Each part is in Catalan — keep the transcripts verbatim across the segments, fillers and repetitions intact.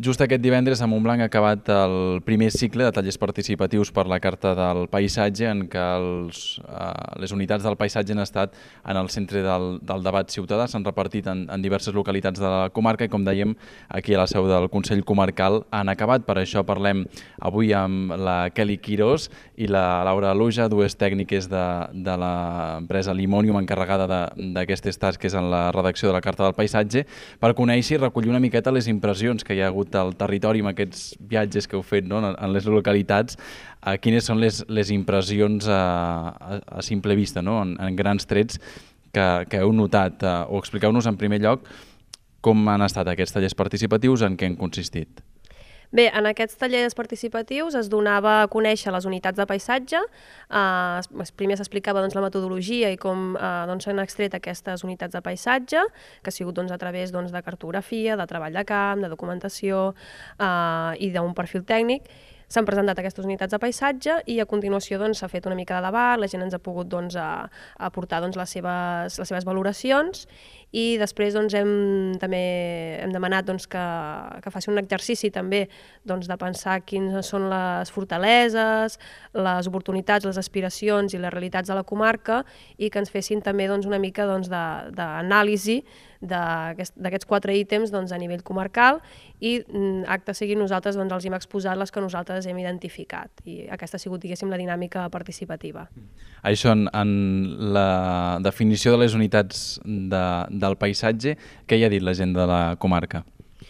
Just aquest divendres a Montblanc ha acabat el primer cicle de tallers participatius per la Carta del Paisatge, en què els, eh, les unitats del paisatge han estat en el centre del, del debat ciutadà, s'han repartit en, en diverses localitats de la comarca i, com dèiem, aquí a la seu del Consell Comarcal han acabat. Per això parlem avui amb la Kelly Quirós i la Laura Luja, dues tècniques de, de l'empresa Limonium encarregada d'aquestes tasques en la redacció de la Carta del Paisatge, per conèixer i recollir una miqueta les impressions que hi ha hagut del territori amb aquests viatges que heu fet, no?, en les localitats. Eh, quines són les, les impressions a, a, a simple vista, no?, en, en grans trets que, que heu notat? Eh, o expliqueu-nos en primer lloc com han estat aquests tallers participatius, en què han consistit. Bé, en aquests tallers participatius es donava a conèixer les unitats de paisatge, eh, primer s'explicava doncs, la metodologia i com eh, doncs, s'han extret aquestes unitats de paisatge, que ha sigut doncs, a través doncs, de cartografia, de treball de camp, de documentació eh, i d'un perfil tècnic. S'han presentat aquestes unitats de paisatge i a continuació s'ha doncs, fet una mica de debat, la gent ens ha pogut doncs, a, a aportar doncs, les, seves, les seves valoracions i després doncs, hem, també hem demanat doncs, que, que faci un exercici també doncs, de pensar quines són les fortaleses, les oportunitats, les aspiracions i les realitats de la comarca i que ens fessin també doncs, una mica doncs, d'anàlisi d'aquests quatre ítems doncs, a nivell comarcal i acte seguit nosaltres doncs, els hem exposat les que nosaltres hem identificat i aquesta ha sigut, diguéssim, la dinàmica participativa. Això en, en la definició de les unitats de, del paisatge, què hi ha dit la gent de la comarca?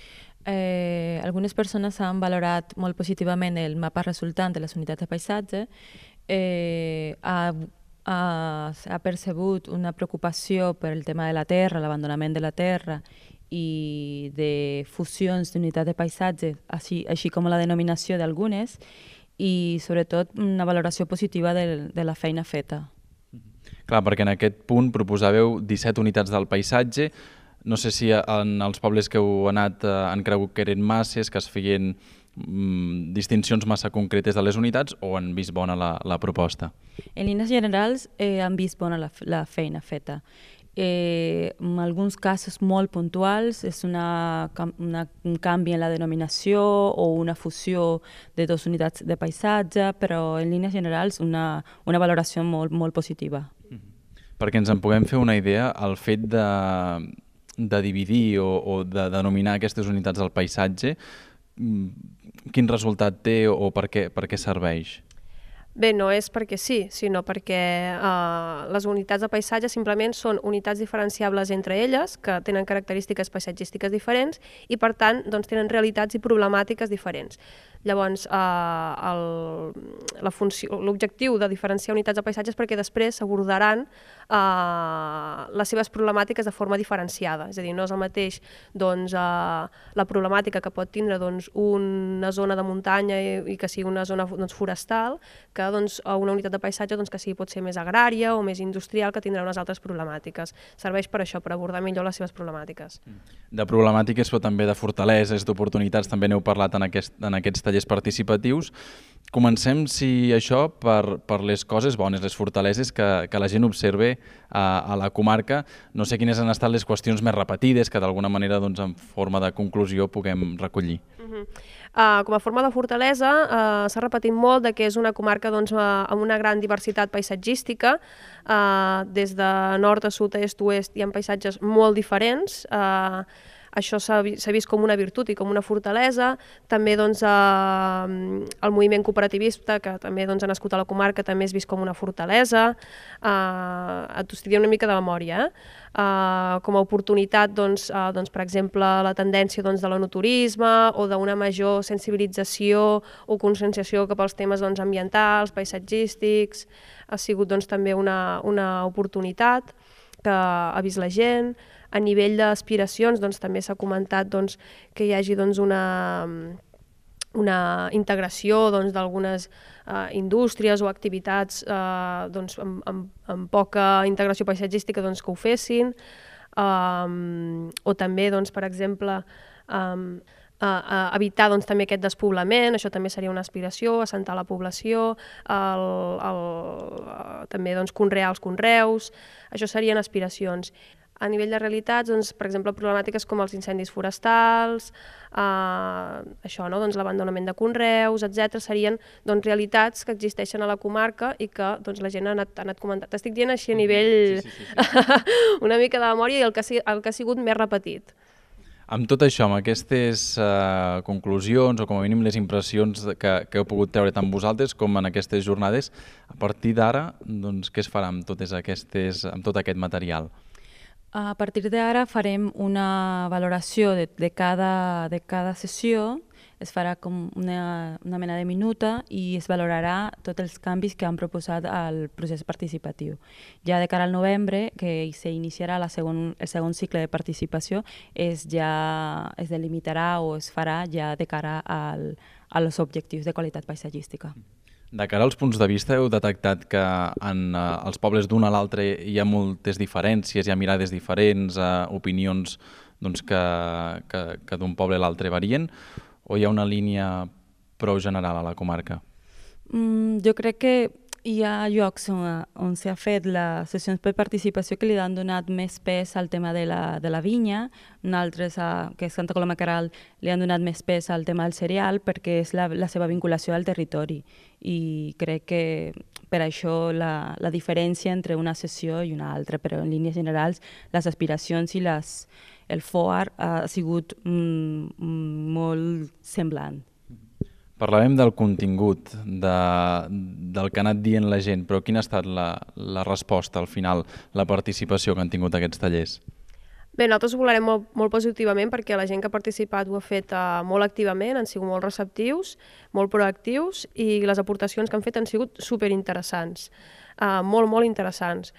Eh, algunes persones han valorat molt positivament el mapa resultant de les unitats de paisatge. Eh, ha Uh, ha percebut una preocupació per el tema de la terra, l'abandonament de la terra i de fusions d'unitats de paisatge, així, així com la denominació d'algunes, i sobretot una valoració positiva de, de la feina feta. Clar, perquè en aquest punt proposàveu disset unitats del paisatge. No sé si en els pobles que heu anat eh, han cregut que eren masses, que es feien mm, distincions massa concretes de les unitats, o han vist bona la, la proposta? En línies generals eh, han vist bona la, la feina feta. Eh, en alguns casos molt puntuals és una, una, un canvi en la denominació o una fusió de dues unitats de paisatge, però en línies generals una, una valoració molt, molt positiva. Mm-hmm. Perquè ens en puguem fer una idea, el fet de, de dividir o, o de denominar aquestes unitats del paisatge, quin resultat té o per què, per què serveix? Bé, no és perquè sí, sinó perquè eh, les unitats de paisatge simplement són unitats diferenciables entre elles, que tenen característiques paisatgístiques diferents i, per tant, doncs, tenen realitats i problemàtiques diferents. Llavors, eh, l'objectiu de diferenciar unitats de paisatge és perquè després s'abordaran eh, les seves problemàtiques de forma diferenciada. És a dir, no és el mateix doncs, eh, la problemàtica que pot tindre doncs, una zona de muntanya i, i que sigui una zona doncs, forestal, que doncs, una unitat de paisatge doncs, que sigui pot ser més agrària o més industrial, que tindrà unes altres problemàtiques. Serveix per això, per abordar millor les seves problemàtiques. De problemàtiques, però també de fortaleses, d'oportunitats, també n'heu parlat en, aquest, en aquests tallers participatius. Comencem, si això, per, per les coses bones, les fortaleses que, que la gent observe a, a la comarca. No sé quines han estat les qüestions més repetides que d'alguna manera doncs, en forma de conclusió puguem recollir. Uh-huh. uh, com a forma de fortalesa uh, s'ha repetit molt de que és una comarca doncs, uh, amb una gran diversitat paisatgística. Uh, des de nord a sud, a est, oest hi ha paisatges molt diferents. Uh, Això s'ha vist com una virtut i com una fortalesa. També doncs, eh, el moviment cooperativista, que també doncs, ha nascut a la comarca, també és vist com una fortalesa. Eh, T'ho estic dient una mica de memòria. Eh? Eh, com a oportunitat, doncs, eh, doncs, per exemple, la tendència doncs, de l'enoturisme o d'una major sensibilització o conscienciació cap als temes doncs, ambientals, paisatgístics. Ha sigut doncs, també una, una oportunitat que ha vist la gent. A nivell d'aspiracions doncs, també s'ha comentat doncs, que hi hagi doncs, una, una integració doncs, d'algunes eh, indústries o activitats eh, doncs, amb, amb, amb poca integració paisatgística doncs, que ho fessin. Um, o també, doncs, per exemple, um, uh, uh, evitar doncs, també aquest despoblament, això també seria una aspiració, assentar la població, el, el, uh, també doncs, conrear els conreus, això serien aspiracions. a nivell de realitats, doncs, per exemple, problemàtiques com els incendis forestals, eh, això, no? Doncs, l'abandonament de conreus, etcètera, serien doncs, realitats que existeixen a la comarca i que doncs, la gent ha anat, ha anat comentant. T'estic dient així a nivell sí, sí, sí, sí. una mica de memòria i el que, el que ha sigut més repetit. Amb tot això, amb aquestes uh, conclusions o com a mínim les impressions que, que heu pogut treure tant vosaltres com en aquestes jornades, a partir d'ara, doncs, què es farà amb, totes aquestes, amb tot aquest material? A partir d'ara farem una valoració de, de, cada, de cada sessió, es farà com una, una mena de minuta i es valorarà tots els canvis que han proposat al procés participatiu. Ja de cara al novembre, que s'iniciarà la segon, el segon cicle de participació, es ja es delimitarà o es farà ja de cara al, als objectius de qualitat paisatgística. De cara als punts de vista, heu detectat que en eh, els pobles d'un a l'altre hi ha moltes diferències, hi ha mirades diferents, eh, opinions doncs, que, que, que d'un poble a l'altre varien, o hi ha una línia prou general a la comarca? Mm, jo crec que hi ha llocs on, on s'ha fet les sessions per participació que li han donat més pes al tema de la, de la vinya, altres, a, que és Santa Coloma Queralt, li han donat més pes al tema del cereal perquè és la, la seva vinculació al territori. I crec que per això la, la diferència entre una sessió i una altra, però en línies generals les aspiracions i les, el F O A R ha sigut mm, molt semblant. Parlàvem del contingut, de, del que ha anat dient la gent, però quina ha estat la, la resposta al final, la participació que han tingut aquests tallers? Bé, nosaltres ho valorem molt, molt positivament perquè la gent que ha participat ho ha fet uh, molt activament, han sigut molt receptius, molt proactius i les aportacions que han fet han sigut superinteressants, uh, molt, molt interessants.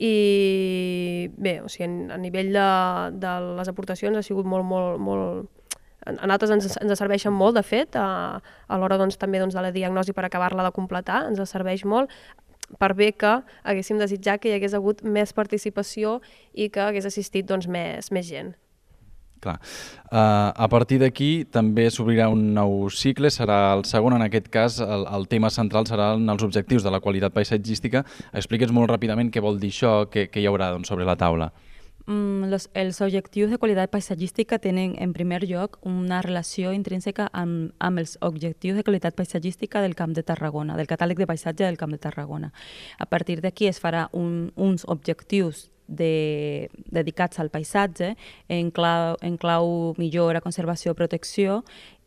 I bé, o sigui, a nivell de, de les aportacions ha sigut molt, molt, molt... A nosaltres ens, ens serveixen molt, de fet, a, a l'hora doncs, també doncs, de la diagnosi per acabar-la de completar, ens serveix molt, per bé que haguéssim desitjat que hi hagués hagut més participació i que hagués assistit doncs, més, més gent. Clar. Uh, a partir d'aquí també s'obrirà un nou cicle, serà el segon, en aquest cas el, el tema central seran els objectius de la qualitat paisatgística. Explica'ns molt ràpidament què vol dir això, què, què hi haurà doncs, sobre la taula. Mm, los, els objectius de qualitat paisatgística tenen, en primer lloc, una relació intrínseca amb, amb els objectius de qualitat paisatgística del Camp de Tarragona, del catàleg de paisatge del Camp de Tarragona. A partir d'aquí es farà un, uns objectius de, dedicats al paisatge en clau, en clau millora, conservació, protecció,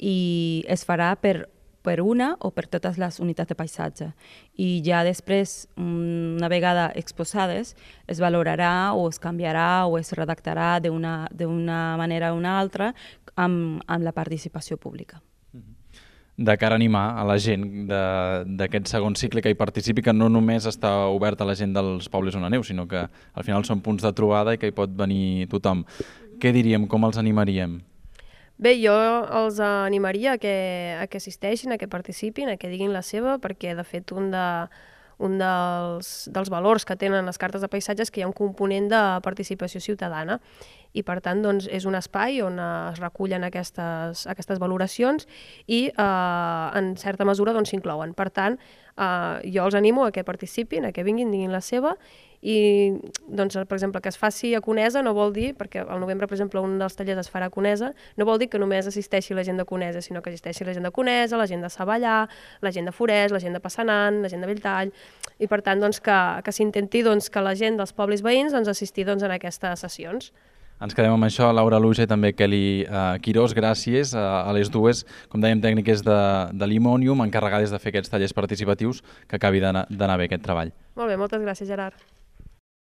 i es farà per per una o per totes les unitats de paisatge. I ja després, una vegada exposades, es valorarà o es canviarà o es redactarà d'una d'una manera o una altra amb, amb la participació pública. De cara a animar a la gent d'aquest segon cicle que hi participi, que no només està obert a la gent dels pobles on aneu, sinó que al final són punts de trobada i que hi pot venir tothom. Què diríem, com els animaríem? Bé, jo els animaria a que, a que assisteixin, a que participin, a que diguin la seva, perquè de fet un, de, un dels, dels valors que tenen les cartes de paisatge és que hi ha un component de participació ciutadana i per tant doncs, és un espai on es recullen aquestes, aquestes valoracions i eh, en certa mesura s'inclouen. Doncs, per tant, eh, jo els animo a que participin, a que vinguin, diguin la seva i, doncs, per exemple, que es faci a Conesa no vol dir, perquè al novembre, per exemple, un dels tallers es farà a Conesa, no vol dir que només assisteixi la gent de Conesa, sinó que assisteixi la gent de Conesa, la gent de Savallà, la gent de Forès, la gent de Passanant, la gent de Belltall, i per tant doncs, que, que s'intenti doncs, que la gent dels pobles veïns doncs, assistir doncs, en aquestes sessions. Ens quedem amb això, Laura Luja i també Kelly uh, Quirós, gràcies uh, a les dues, com dèiem, tècniques de, de l'Imonium, encarregades de fer aquests tallers participatius, que acabi d'anar bé aquest treball. Molt bé, moltes gràcies, Gerard.